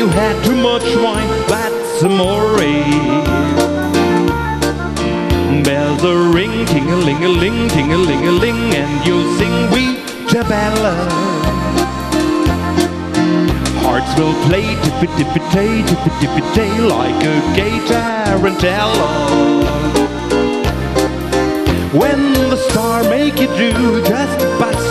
you had too much wine, that's amore. Bells are ring, ting-a-ling-a-ling, ting-a-ling-a-ling, and you sing Vita Bella. Hearts will play tippy-tippy-tay, tippy-tippy-tay, like a gay tarantella. When the star make you do just about